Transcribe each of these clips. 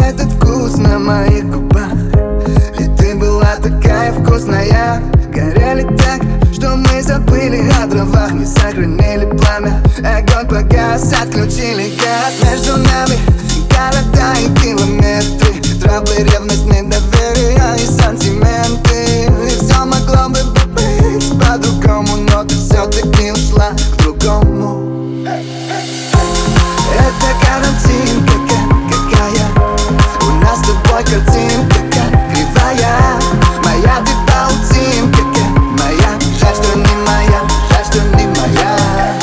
этот вкус на моих губах. И ты была такая вкусная. Горели так, что мы забыли о дровах. Не сохранили пламя, огонь погас, отключили газ. Между нами города и километры, траблы, ревность, недоверие и сантименты. И все могло бы быть по-другому, но ты все-таки ушла к другому. Это картинка какая, у нас с тобой картинка кривая. Моя ты паутинка моя, жаль, что не моя, жаль, что не моя.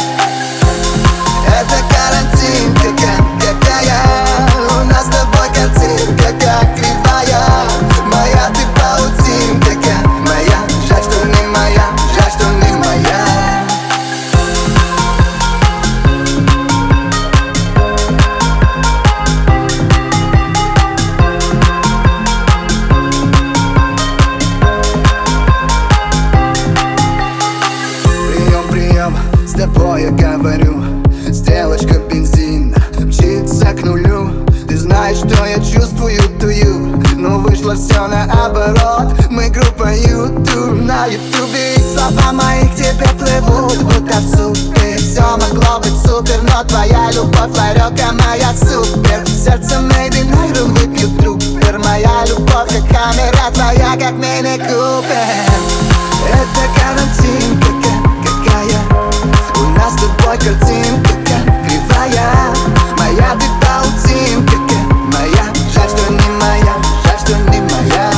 Это картинка какая, у нас с тобой картинка кривая. Моя ты паутинка моя, жаль, что не моя, жаль, что не моя. С тобой я говорю, стрелочка бензина мчится к нулю. Ты знаешь, что я чувствую, тую, но вышло все наоборот. Мы группа YouTube на ютубе, слова мои к тебе плывут, будто в супе. Все могло быть супер, но твоя любовь, ларёка моя супер. Сердце maybe найрон выпью трупер. Моя любовь как камера, твоя как мини-купер. Это картинка какая, у нас с тобой картинка кривая. Моя ты паутинка моя, жаль, что не моя, жаль, что не моя.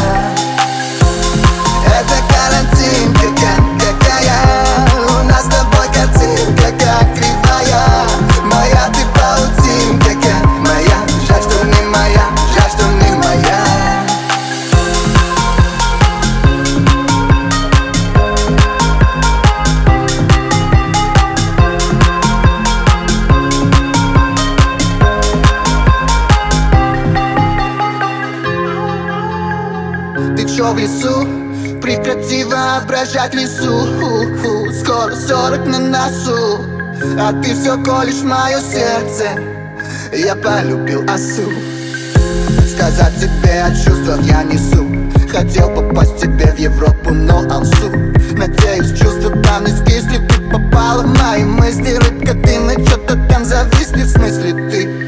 Это картинка какая, у нас с тобой картинка кривая. Моя ты паутинка моя, жаль, что не моя, жаль, что не моя. Ты чё в лесу? Прекрати воображать лесу. Скоро 40 на носу, а ты все колешь мое сердце. Я полюбил осу. Сказать тебе о чувствах я несу. Хотел попасть к тебе в Европу, но алсу. Надеюсь, чувства там не скисли. Ты попала в мои мысли, рыбка, ты на чё-то там зависли. В смысле ты?